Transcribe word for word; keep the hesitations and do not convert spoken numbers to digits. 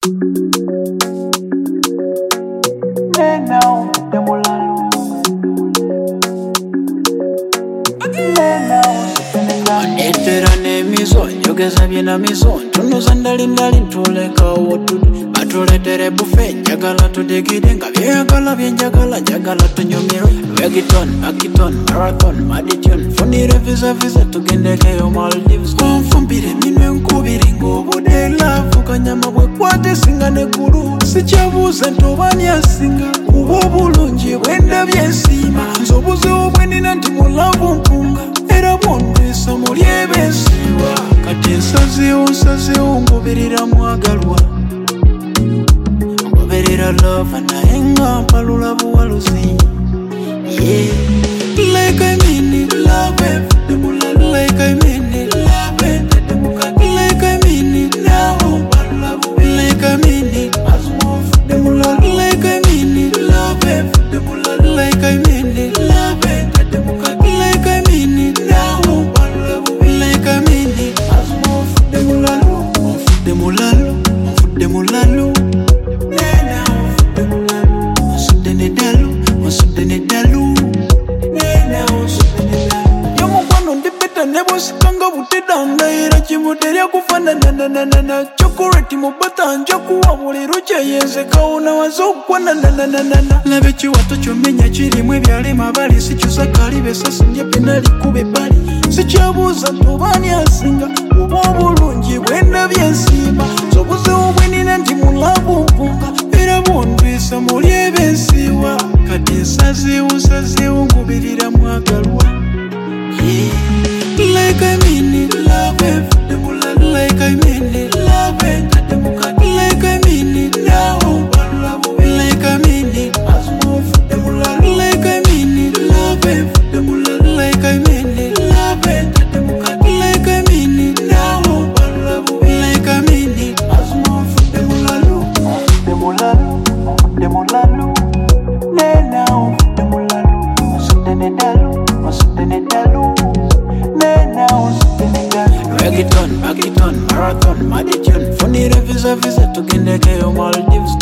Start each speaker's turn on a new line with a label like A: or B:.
A: Now, the mulalo.
B: Eterane miso, yogeza byena miso. Tunuza ndali ndali ntuleka otudu. Batuletere buffet, njagala tudegide. Nga byeyagala byenjagala, njagala tunyumirwe. Reggaeton, Akiton, Marathon, Maditune. Funire visa visa tugendekeyo Maldives. Konfumbire minwe nkubiri ng'obude love. Kanyama bwe kwate singa nekulu. Sichabuze ntobani asinga. Kuba obulungi bwendabye nsiima. Nzobuzewo bwenina nti mulavu mpunga. Era bwondesa muli ebensiwa. Kati nsazeewo nsazeewo ngoberera mwagalwa. Ngoberera love naye nga mpalula buwaluzi. Yeah, like I mean it, love it. Like I mean it, love it. Like I mean it now. Like I mean it, like I mean it, love it. Like I mean it, love it. Like I mean it now. Like I mean it. Demolalo, demolalo. Nebusikanga butedanga era kimuterya kufana na na na na na chocolate mubata njakuwa buli rucheyenze kaona wazokwana na na na na na labe chiwato chomenya chirimu ebyalema bali sikyusa kalibe sasi nje penali kube bali sikyabuuza ntobani asinga oba obulungi bwenda byensiima zobuzewo bwenina nti mulavu mpunga era bondwisa muli ebensiwa kati nsazeewo nsazeewo ngubirira mwagalwa. Like I mean it, love it. Like I mean it, love it. Like I mean it now. Like I mean it. Like I mean it, love it. Like I mean it, love it. Like I mean it now. Like I mean it. Demolalo, demolalo, demolalo. Ne now, demolalo. Masudene dalu, masudene dalu. Reggaeton, Akiton, Marathon, Maditune. Funire visa visa tugendekeyo Maldives.